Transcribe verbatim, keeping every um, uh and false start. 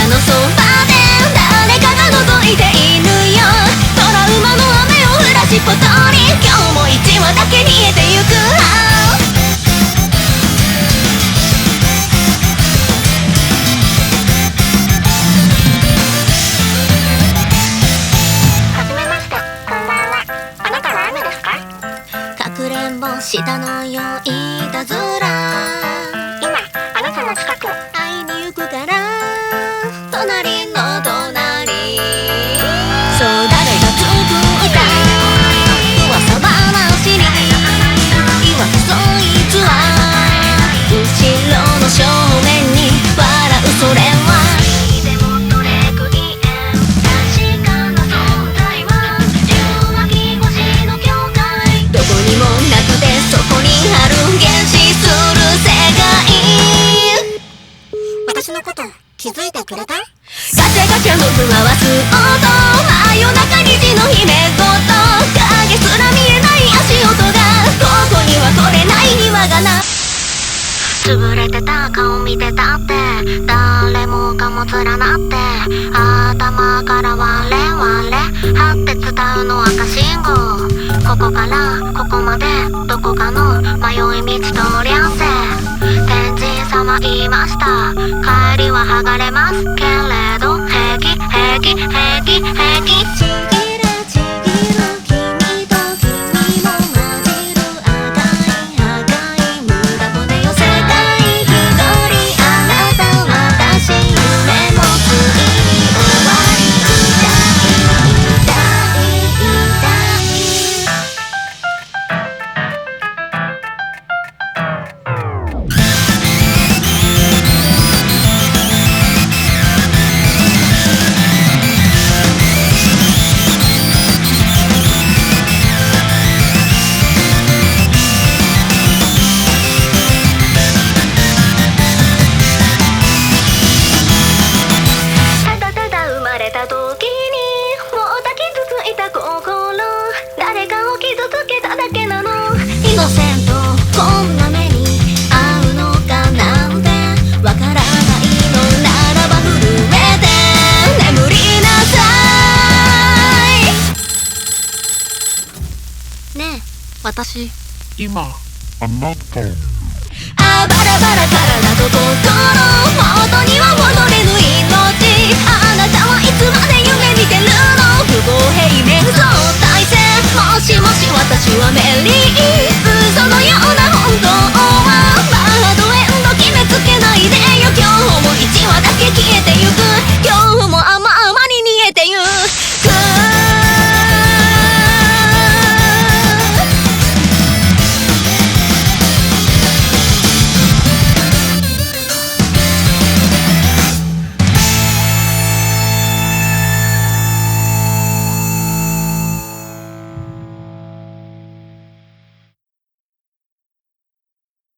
のそばで誰かが覗いているよ。トラウマの雨をフラッシュポトリ、今日も一話だけ見えてゆく。 はじめまして、こんばんは。あなたは M ですか？ かくれんぼしたのよ、いたずら。 今あなたの近く会いに行くから、隣の隣。そう、誰がつぶいた噂話に言わずそいつは後ろの正面に笑う。それはでもどれくいえ確かな存在は受話器越しの境界、どこにもなくてそこにある原始する世界。私のこと気づいてくれた？ガチャガチャのドアはす音、真夜中にじの姫ごと、影すら見えない足音が、ここには来れない庭がな。 潰れてた顔見てたって、誰もかも連なって、頭から割れ割れ張って伝うの赤信号。ここからここまでどこかの迷い道通り合わせ、天神様言いました、帰りは剥がれますけれど平気平気平気平気。ちぎれちぎる君と君も混じる赤い赤い無駄骨よ世界一人。あなた私夢もついに終わり。痛い痛い痛い。ただただ生まれた時にもう抱きつついた心、誰かを傷つけただけなの。イノセントこんな目に遭うのかなんてわからないのならば震えて眠りなさい。ねえ私今あなたあばらばら体と心元には戻れぬ